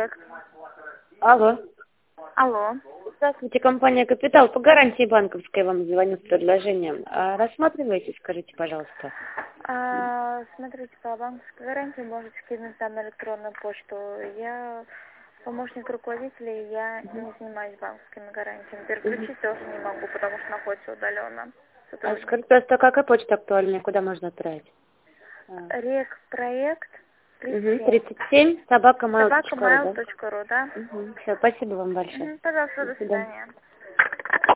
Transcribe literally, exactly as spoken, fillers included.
Проект. Алло. Алло. Здравствуйте, компания «Капитал». По гарантии банковской вам звоню с предложением. А рассматриваете, скажите, пожалуйста. А, смотрите, по банковской гарантии можете скинуть там на электронную почту. Я помощник руководителя, и я не занимаюсь банковскими гарантиями. Переключить тоже не могу, потому что находится удаленно. А скажите, просто какая почта актуальная, куда можно отправить? Рек проект тридцать семь собака mail точка ру, точка ру, да? Угу. Все, спасибо вам большое. Угу, пожалуйста, до До свидания. свидания.